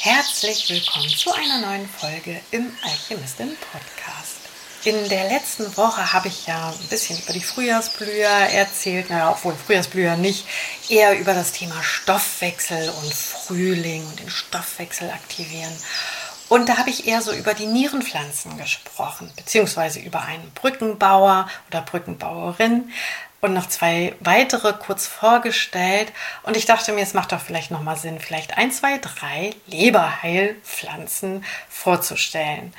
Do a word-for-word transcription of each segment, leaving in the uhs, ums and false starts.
Herzlich willkommen zu einer neuen Folge im Alchemistin Podcast. In der letzten Woche habe ich ja ein bisschen über die Frühjahrsblüher erzählt, naja, obwohl Frühjahrsblüher nicht, eher über das Thema Stoffwechsel und Frühling und den Stoffwechsel aktivieren. Und da habe ich eher so über die Nierenpflanzen gesprochen, beziehungsweise über einen Brückenbauer oder Brückenbauerin und noch zwei weitere kurz vorgestellt. Und ich dachte mir, es macht doch vielleicht nochmal Sinn, vielleicht ein, zwei, drei Leberheilpflanzen vorzustellen.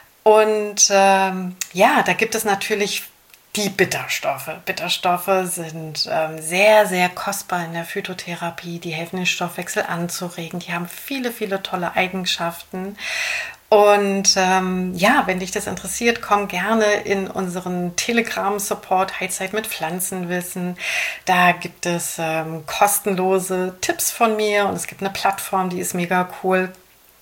Und ähm, ja, da gibt es natürlich die Bitterstoffe. Bitterstoffe sind ähm, sehr, sehr kostbar in der Phytotherapie. Die helfen, den Stoffwechsel anzuregen. Die haben viele, viele tolle Eigenschaften. Und ähm, ja, wenn dich das interessiert, komm gerne in unseren Telegram-Support Heilzeit mit Pflanzenwissen. Da gibt es ähm, kostenlose Tipps von mir und es gibt eine Plattform, die ist mega cool.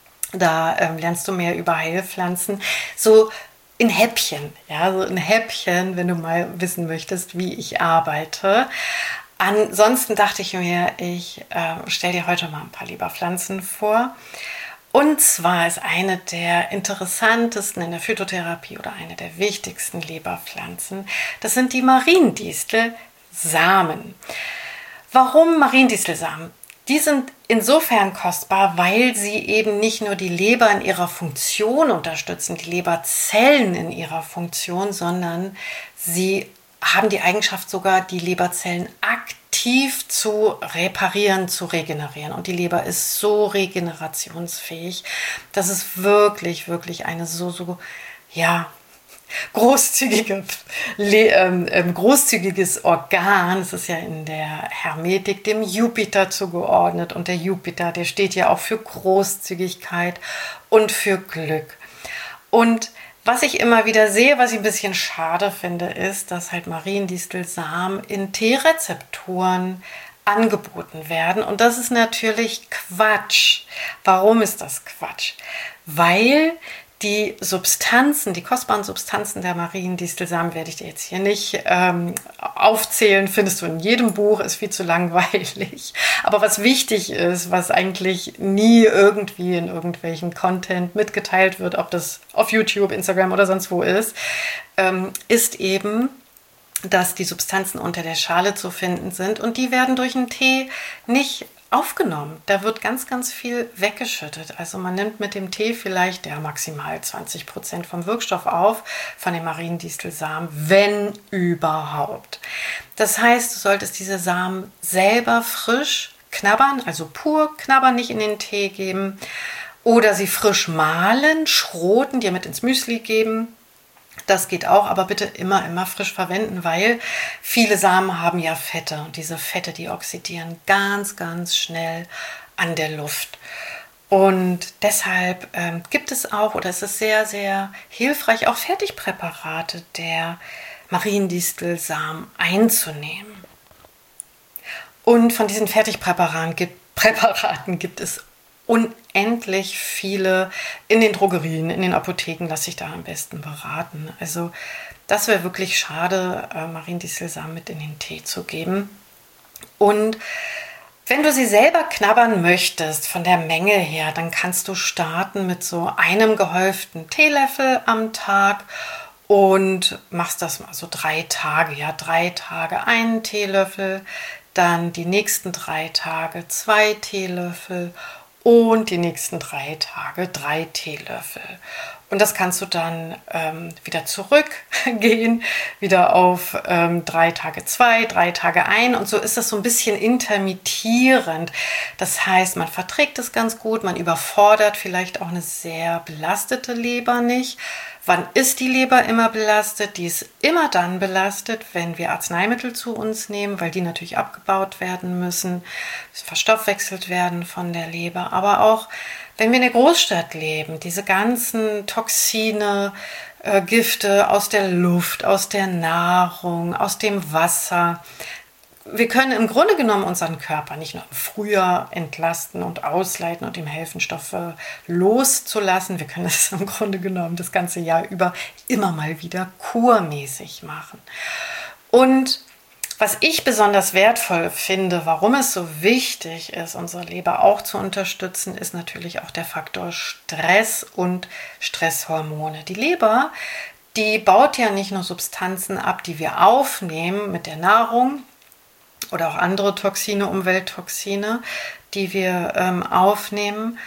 Da ähm, lernst du mehr über Heilpflanzen. So in Häppchen, ja, so in Häppchen, wenn du mal wissen möchtest, wie ich arbeite. Ansonsten dachte ich mir, ich äh, stelle dir heute mal ein paar Leberpflanzen vor. Und zwar ist eine der interessantesten in der Phytotherapie oder eine der wichtigsten Leberpflanzen, das sind die Mariendistelsamen. Warum Mariendistelsamen? Die sind insofern kostbar, weil sie eben nicht nur die Leber in ihrer Funktion unterstützen, die Leberzellen in ihrer Funktion, sondern sie haben die Eigenschaft sogar, die Leberzellen aktiv zu reparieren, zu regenerieren. Und die Leber ist so regenerationsfähig. Das ist wirklich, wirklich eine so, so, ja, großzügige, ähm, ähm, großzügiges Organ. Es ist ja in der Hermetik dem Jupiter zugeordnet. Und der Jupiter, der steht ja auch für Großzügigkeit und für Glück. Und was ich immer wieder sehe, was ich ein bisschen schade finde, ist, dass halt Mariendistelsamen in T-Rezeptoren angeboten werden. Und das ist natürlich Quatsch. Warum ist das Quatsch? Weil die Substanzen, die kostbaren Substanzen der Mariendistelsamen werde ich dir jetzt hier nicht ähm, aufzählen, findest du in jedem Buch, ist viel zu langweilig. Aber was wichtig ist, was eigentlich nie irgendwie in irgendwelchen Content mitgeteilt wird, ob das auf YouTube, Instagram oder sonst wo ist, ähm, ist eben, dass die Substanzen unter der Schale zu finden sind und die werden durch einen Tee nicht aufgenommen. Da wird ganz, ganz viel weggeschüttet. Also man nimmt mit dem Tee vielleicht ja maximal zwanzig Prozent vom Wirkstoff auf, von den Mariendistelsamen, wenn überhaupt. Das heißt, du solltest diese Samen selber frisch knabbern, also pur knabbern, nicht in den Tee geben oder sie frisch mahlen, schroten, dir mit ins Müsli geben. Das geht auch, aber bitte immer, immer frisch verwenden, weil viele Samen haben ja Fette und diese Fette, die oxidieren ganz, ganz schnell an der Luft. Und deshalb ähm, gibt es auch, oder es ist sehr, sehr hilfreich, auch Fertigpräparate der Mariendistelsamen einzunehmen. Und von diesen Fertigpräparaten gibt, Präparaten gibt es unendlich viele in den Drogerien, in den Apotheken, lasse ich da am besten beraten. Also das wäre wirklich schade, äh, Mariendistelsamen mit in den Tee zu geben. Und wenn du sie selber knabbern möchtest, von der Menge her, dann kannst du starten mit so einem gehäuften Teelöffel am Tag und machst das mal so drei Tage. Ja, drei Tage einen Teelöffel, dann die nächsten drei Tage zwei Teelöffel und die nächsten drei Tage drei Teelöffel. Und das kannst du dann ähm, wieder zurückgehen, wieder auf ähm, drei Tage zwei, drei Tage ein. Und so ist das so ein bisschen intermittierend. Das heißt, man verträgt es ganz gut, man überfordert vielleicht auch eine sehr belastete Leber nicht. Wann ist die Leber immer belastet? Die ist immer dann belastet, wenn wir Arzneimittel zu uns nehmen, weil die natürlich abgebaut werden müssen, verstoffwechselt werden von der Leber. Aber auch, wenn wir in der Großstadt leben, diese ganzen Toxine, äh, Gifte aus der Luft, aus der Nahrung, aus dem Wasser. Wir können im Grunde genommen unseren Körper nicht nur im Frühjahr entlasten und ausleiten und ihm helfen, Stoffe loszulassen. Wir können das im Grunde genommen das ganze Jahr über immer mal wieder kurmäßig machen. Und Was ich besonders wertvoll finde, warum es so wichtig ist, unsere Leber auch zu unterstützen, ist natürlich auch der Faktor Stress und Stresshormone. Die Leber, die baut ja nicht nur Substanzen ab, die wir aufnehmen mit der Nahrung oder auch andere Toxine, Umwelttoxine, die wir ähm, aufnehmen,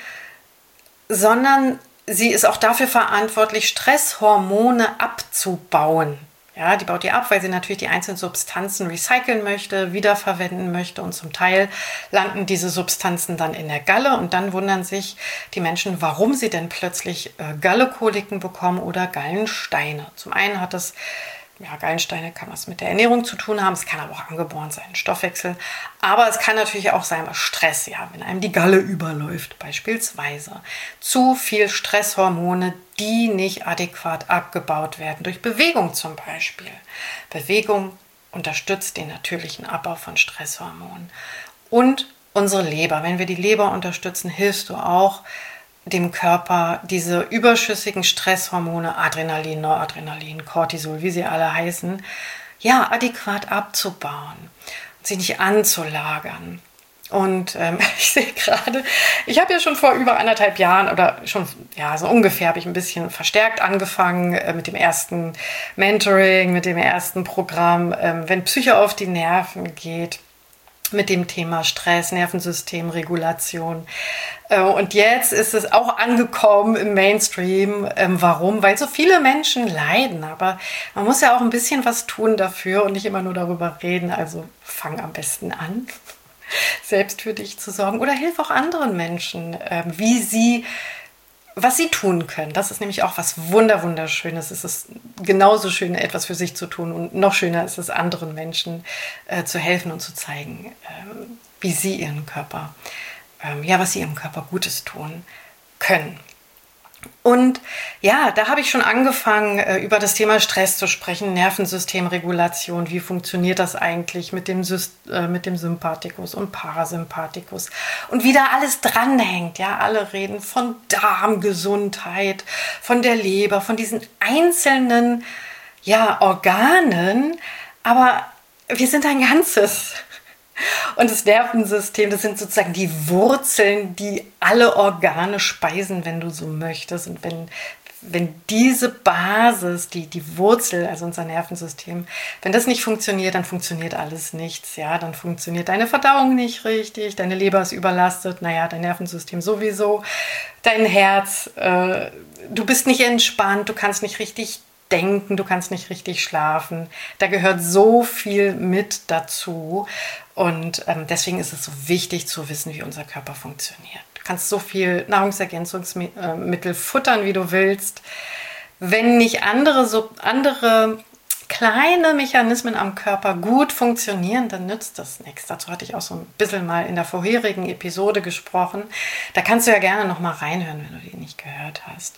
sondern sie ist auch dafür verantwortlich, Stresshormone abzubauen. Ja, die baut die ab, weil sie natürlich die einzelnen Substanzen recyceln möchte, wiederverwenden möchte und zum Teil landen diese Substanzen dann in der Galle und dann wundern sich die Menschen, warum sie denn plötzlich äh, Gallekoliken bekommen oder Gallensteine. Zum einen hat das Ja, Gallensteine kann was mit der Ernährung zu tun haben, es kann aber auch angeboren sein, Stoffwechsel. Aber es kann natürlich auch sein, was Stress, ja, wenn einem die Galle überläuft, beispielsweise. Zu viel Stresshormone, die nicht adäquat abgebaut werden, durch Bewegung zum Beispiel. Bewegung unterstützt den natürlichen Abbau von Stresshormonen. Und unsere Leber, wenn wir die Leber unterstützen, hilfst du auch, dem Körper diese überschüssigen Stresshormone, Adrenalin, Noradrenalin, Cortisol, wie sie alle heißen, ja, adäquat abzubauen und sie nicht anzulagern. Und ähm, ich sehe gerade, ich habe ja schon vor über anderthalb Jahren oder schon, ja, so ungefähr habe ich ein bisschen verstärkt angefangen äh, mit dem ersten Mentoring, mit dem ersten Programm, ähm, wenn Psyche auf die Nerven geht, mit dem Thema Stress, Nervensystemregulation. Und jetzt ist es auch angekommen im Mainstream. Warum? Weil so viele Menschen leiden. Aber man muss ja auch ein bisschen was tun dafür und nicht immer nur darüber reden. Also fang am besten an, selbst für dich zu sorgen. Oder hilf auch anderen Menschen, wie sie, was sie tun können. Das ist nämlich auch was wunder wunderschönes. Es ist genauso schön, etwas für sich zu tun. Und noch schöner ist es, anderen Menschen äh, zu helfen und zu zeigen, äh, wie sie ihren Körper, äh, ja, was sie ihrem Körper Gutes tun können. Und ja, da habe ich schon angefangen, über das Thema Stress zu sprechen, Nervensystemregulation, wie funktioniert das eigentlich mit dem, Syst- äh, mit dem Sympathikus und Parasympathikus und wie da alles dranhängt. Ja, alle reden von Darmgesundheit, von der Leber, von diesen einzelnen ja, Organen, aber wir sind ein Ganzes. Und das Nervensystem, das sind sozusagen die Wurzeln, die alle Organe speisen, wenn du so möchtest. Und wenn, wenn diese Basis, die, die Wurzel, also unser Nervensystem, wenn das nicht funktioniert, dann funktioniert alles nichts. Ja, dann funktioniert deine Verdauung nicht richtig, deine Leber ist überlastet, naja, dein Nervensystem sowieso, dein Herz, äh, du bist nicht entspannt, du kannst nicht richtig denken, du kannst nicht richtig schlafen. Da gehört so viel mit dazu. Und ähm, deswegen ist es so wichtig zu wissen, wie unser Körper funktioniert. Du kannst so viel Nahrungsergänzungsmittel futtern, wie du willst. Wenn nicht andere, so andere kleine Mechanismen am Körper gut funktionieren, dann nützt das nichts. Dazu hatte ich auch so ein bisschen mal in der vorherigen Episode gesprochen. Da kannst du ja gerne noch mal reinhören, wenn du die nicht gehört hast.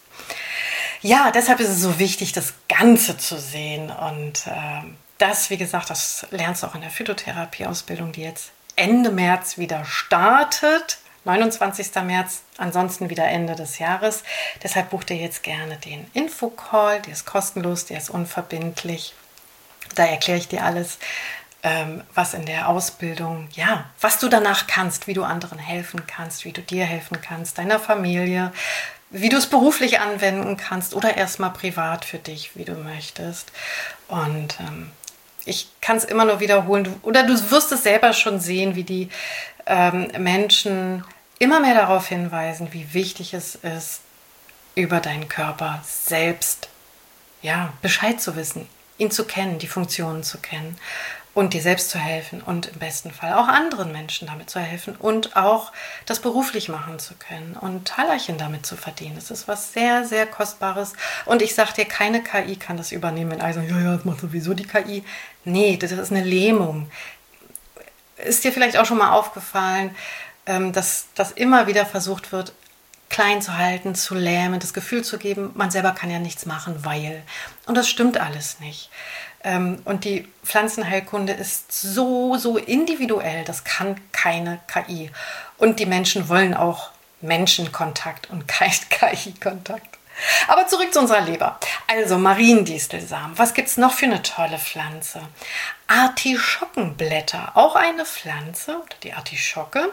Ja, deshalb ist es so wichtig, das Ganze zu sehen. Und äh, das, wie gesagt, das lernst du auch in der Phytotherapie-Ausbildung, die jetzt Ende März wieder startet. neunundzwanzigsten März, ansonsten wieder Ende des Jahres. Deshalb buch dir jetzt gerne den Infocall. Der ist kostenlos, der ist unverbindlich. Da erkläre ich dir alles, ähm, was in der Ausbildung, ja, was du danach kannst, wie du anderen helfen kannst, wie du dir helfen kannst, deiner Familie, wie du es beruflich anwenden kannst oder erstmal privat für dich, wie du möchtest. Und ähm, ich kann es immer nur wiederholen, du, oder du wirst es selber schon sehen, wie die ähm, Menschen immer mehr darauf hinweisen, wie wichtig es ist, über deinen Körper selbst ja, Bescheid zu wissen, ihn zu kennen, die Funktionen zu kennen und dir selbst zu helfen und im besten Fall auch anderen Menschen damit zu helfen und auch das beruflich machen zu können und Talerchen damit zu verdienen. Das ist was sehr, sehr Kostbares. Und ich sage dir, keine K I kann das übernehmen, wenn alle sagen, ja, ja, das macht sowieso die K I. Nee, das ist eine Lähmung. Ist dir vielleicht auch schon mal aufgefallen, dass das immer wieder versucht wird, klein zu halten, zu lähmen, das Gefühl zu geben, man selber kann ja nichts machen, weil. Und das stimmt alles nicht. Und die Pflanzenheilkunde ist so, so individuell, das kann keine K I. Und die Menschen wollen auch Menschenkontakt und kein K I-Kontakt. Aber zurück zu unserer Leber. Also Mariendistelsamen. Was gibt es noch für eine tolle Pflanze? Artischockenblätter. Auch eine Pflanze, oder die Artischocke,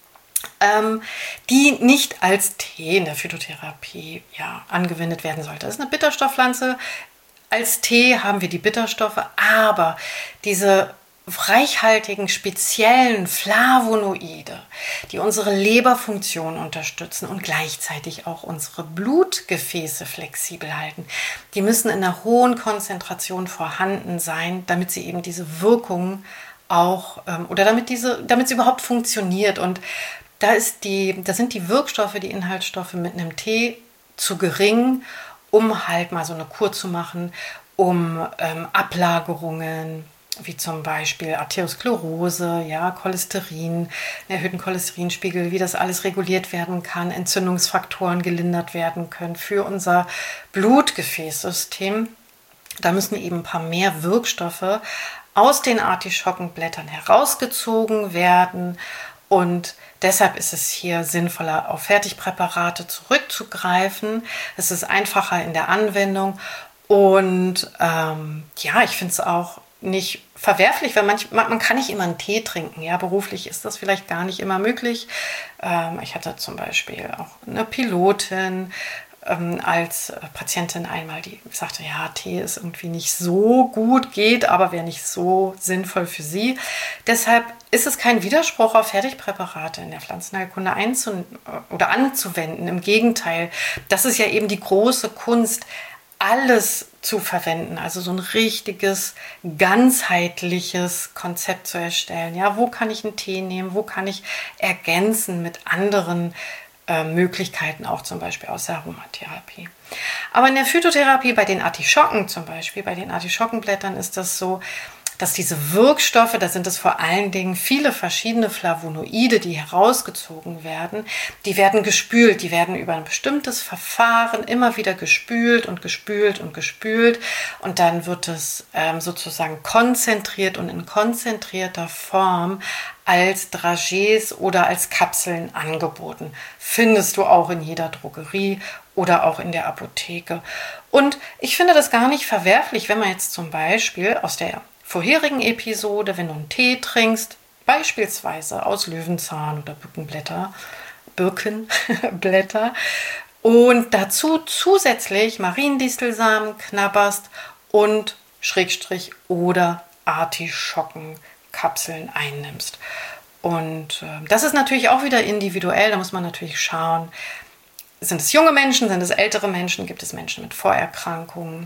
ähm, die nicht als Tee in der Phytotherapie ja, angewendet werden sollte. Das ist eine Bitterstoffpflanze. Als Tee haben wir die Bitterstoffe, aber diese reichhaltigen, speziellen Flavonoide, die unsere Leberfunktion unterstützen und gleichzeitig auch unsere Blutgefäße flexibel halten, die müssen in einer hohen Konzentration vorhanden sein, damit sie eben diese Wirkung auch, ähm, oder damit diese, damit sie überhaupt funktioniert. Und da ist die, da sind die Wirkstoffe, die Inhaltsstoffe mit einem Tee zu gering, um halt mal so eine Kur zu machen, um ähm, Ablagerungen, wie zum Beispiel Arteriosklerose, ja, Cholesterin, einen erhöhten Cholesterinspiegel, wie das alles reguliert werden kann, Entzündungsfaktoren gelindert werden können für unser Blutgefäßsystem. Da müssen eben ein paar mehr Wirkstoffe aus den Artischockenblättern herausgezogen werden und deshalb ist es hier sinnvoller, auf Fertigpräparate zurückzugreifen. Es ist einfacher in der Anwendung und ähm, ja, ich finde es auch nicht verwerflich, weil manch, man, man kann nicht immer einen Tee trinken. Ja, beruflich ist das vielleicht gar nicht immer möglich. Ähm, ich hatte zum Beispiel auch eine Pilotin ähm, als Patientin einmal, die sagte, ja, Tee ist irgendwie nicht so gut, geht, aber wäre nicht so sinnvoll für sie. Deshalb ist es kein Widerspruch, auf Fertigpräparate in der Pflanzenheilkunde einzu- oder anzuwenden. Im Gegenteil, das ist ja eben die große Kunst, alles zu verwenden, also so ein richtiges, ganzheitliches Konzept zu erstellen. Ja, wo kann ich einen Tee nehmen, wo kann ich ergänzen mit anderen äh, Möglichkeiten, auch zum Beispiel aus der Aromatherapie. Aber in der Phytotherapie, bei den Artischocken zum Beispiel, bei den Artischockenblättern ist das so, dass diese Wirkstoffe, da sind es vor allen Dingen viele verschiedene Flavonoide, die herausgezogen werden, die werden gespült, die werden über ein bestimmtes Verfahren immer wieder gespült und gespült und gespült und dann wird es ähm, sozusagen konzentriert und in konzentrierter Form als Dragees oder als Kapseln angeboten. Findest du auch in jeder Drogerie oder auch in der Apotheke. Und ich finde das gar nicht verwerflich, wenn man jetzt zum Beispiel aus der vorherigen Episode, wenn du einen Tee trinkst, beispielsweise aus Löwenzahn oder Birkenblätter, Birkenblätter und dazu zusätzlich Mariendistelsamen knabberst und Schrägstrich oder Artischockenkapseln einnimmst. Und äh, das ist natürlich auch wieder individuell, da muss man natürlich schauen, sind es junge Menschen, sind es ältere Menschen, gibt es Menschen mit Vorerkrankungen,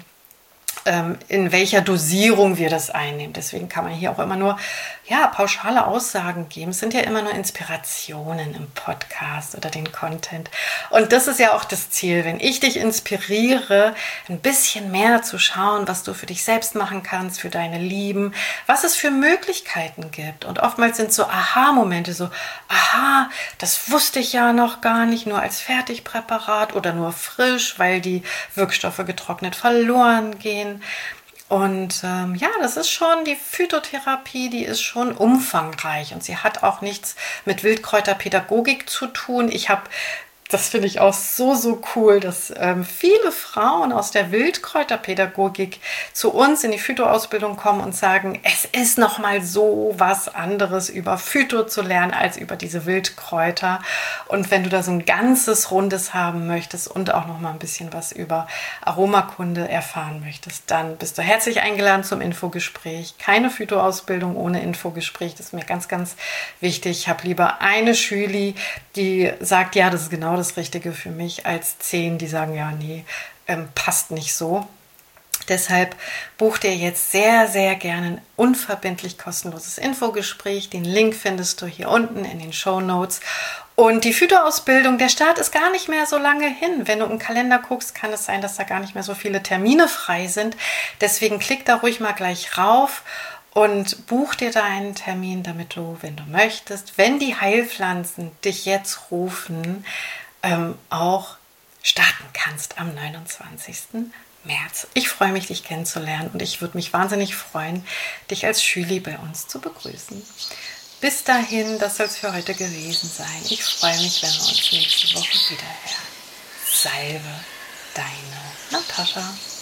in welcher Dosierung wir das einnehmen. Deswegen kann man hier auch immer nur ja, pauschale Aussagen geben. Es sind ja immer nur Inspirationen im Podcast oder den Content. Und das ist ja auch das Ziel, wenn ich dich inspiriere, ein bisschen mehr zu schauen, was du für dich selbst machen kannst, für deine Lieben, was es für Möglichkeiten gibt. Und oftmals sind so Aha-Momente, so, aha, das wusste ich ja noch gar nicht, nur als Fertigpräparat oder nur frisch, weil die Wirkstoffe getrocknet verloren gehen. Und ähm, ja, das ist schon, die Phytotherapie, die ist schon umfangreich und sie hat auch nichts mit Wildkräuterpädagogik zu tun. Ich habe, das finde ich auch so, so cool, dass ähm, viele Frauen aus der Wildkräuterpädagogik zu uns in die Phytoausbildung kommen und sagen, es ist nochmal so was anderes über Phyto zu lernen als über diese Wildkräuter. Und wenn du da so ein ganzes Rundes haben möchtest und auch nochmal ein bisschen was über Aromakunde erfahren möchtest, dann bist du herzlich eingeladen zum Infogespräch. Keine Phytoausbildung ohne Infogespräch, das ist mir ganz, ganz wichtig. Ich habe lieber eine Schüli, die sagt, ja, das ist genau das Richtige für mich, als zehn, die sagen, ja, nee, ähm, passt nicht so. Deshalb buch dir jetzt sehr, sehr gerne ein unverbindlich kostenloses Infogespräch. Den Link findest du hier unten in den Shownotes. Und die Phytoausbildung, der Start ist gar nicht mehr so lange hin. Wenn du im Kalender guckst, kann es sein, dass da gar nicht mehr so viele Termine frei sind. Deswegen klick da ruhig mal gleich rauf und buch dir da einen Termin, damit du, wenn du möchtest, wenn die Heilpflanzen dich jetzt rufen, ähm, auch starten kannst am neunundzwanzigsten März. Ich freue mich, dich kennenzulernen und ich würde mich wahnsinnig freuen, dich als Schüli bei uns zu begrüßen. Bis dahin, das soll es für heute gewesen sein. Ich freue mich, wenn wir uns nächste Woche wieder hören. Salve, deine Natascha.